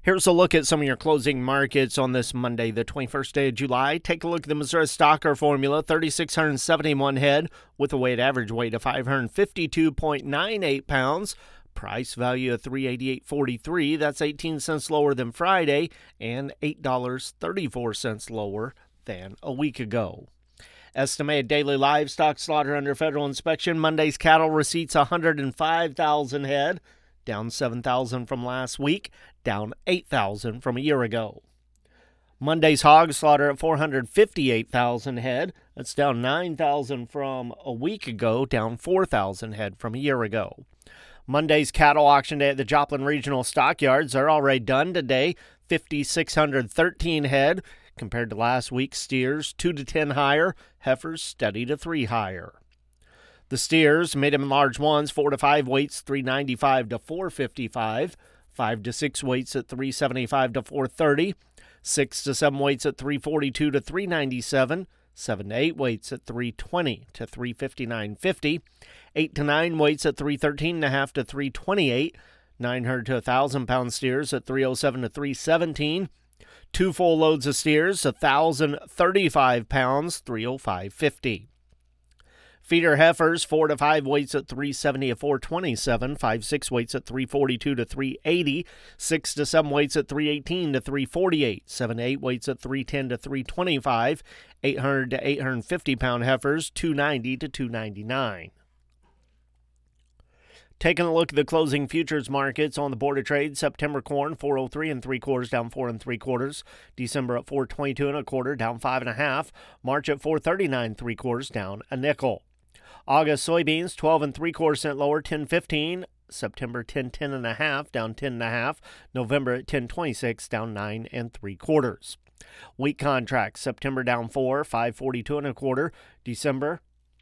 Here's a look at some of your closing markets on this Monday, the 21st day of July. Take a look at the Missouri Stocker Formula, 3,671 head with a weighted average weight of 552.98 pounds. Price value of $388.43. That's 18 cents lower than Friday and $8.34 lower than a week ago. Estimated daily livestock slaughter under federal inspection. Monday's cattle receipts 105,000 head, down 7,000 from last week, down 8,000 from a year ago. Monday's hog slaughter at 458,000 head. That's down 9,000 from a week ago, down 4,000 head from a year ago. Monday's cattle auction day at the Joplin Regional Stockyards are already done today. 5,613 head compared to last week's steers, 2 to 10 higher, heifers steady to 3 higher. The steers, medium and large ones, 4 to 5 weights, 395 to 455, 5 to 6 weights at 375 to 430, 6 to 7 weights at 342 to 397, 7 to 8 weights at 320 to 359.50, 8 to 9 weights at 313.5 to 328, 900 to 1,000 pound steers at 307 to 317, 2 full loads of steers, 1,035 pounds, 305.50. Feeder heifers, 4 to 5 weights at 370 to 427, 5 6 weights at 342 to 380, 6 to 7 weights at 318 to 348, 7 to 8 weights at 310 to 325, 800 to 850 pound heifers, 290 to 299. Taking a look at the closing futures markets on the Board of Trade, September corn 403 3/4 down 4 3/4. December at 422 1/4 down 5 1/2. March at 439 3/4 down a nickel. August soybeans 12 3/4 cent lower 10.15. September 10 1/2 down 10 1/2. November at 10.26 down 9 3/4. Wheat contracts September down 4 542 1/4. December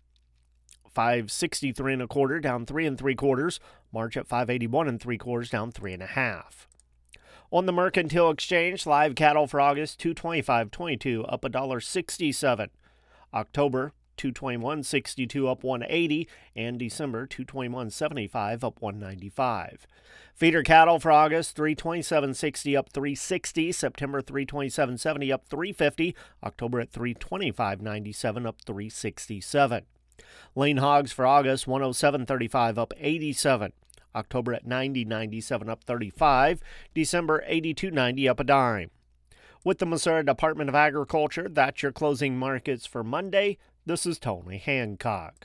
563 1/4 down 3 3/4. March at 581 3/4 down 3 1/2. On the Mercantile Exchange, live cattle for August 225.22 up $1.67. October 221.62 up 180, and December 221.75 up 195. Feeder cattle for August 327.60 up 360, September 327.70 up 350, October at 325.97 up 367. Lean hogs for August 107.35 up 87, October at 90.97 up 35, December 82.90 up a dime. With the Missouri Department of Agriculture, that's your closing markets for Monday. This is Tony Hancock.